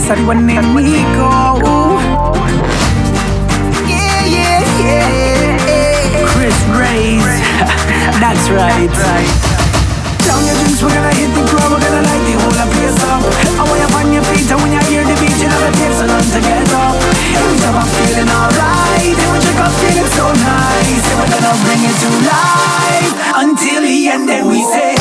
Sorry, one name Nico. Yeah. Chris Grace. That's right. Down your drinks, we're gonna hit the club, we're gonna light the whole place up. And when you're on your feet and when you hear the beat, you know it takes so long to get up. Every time I'm feeling alright, every check I'm feeling so nice. And we're gonna bring it to life until the end, then we say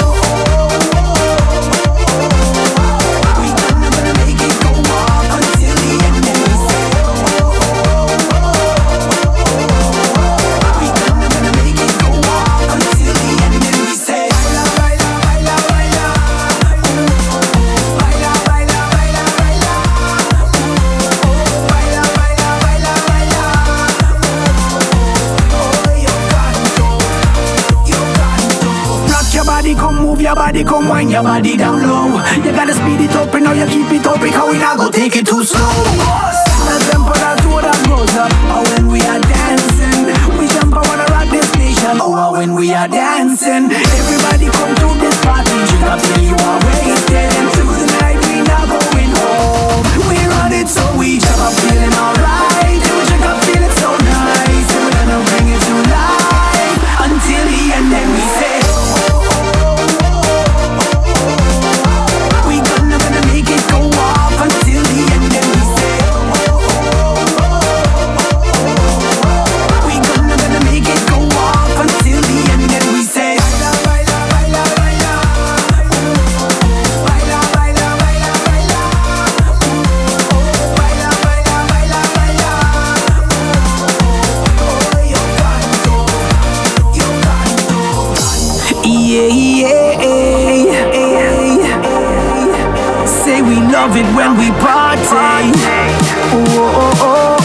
your body, come wind your body down low. You gotta speed it up and now you keep it up because we not go take it too slow. The tempo that's what that goes up. Oh, when we are dancing, we jump, I wanna rock this nation. Oh, when we are dancing, everybody come to this party. Drink up till you are wasted. And through the night we not going home. We run it so we jump up feeling alright. And we check up feeling so nice. And we're gonna bring it to life until the end, then we say say we love it when we party. Oh, oh, oh.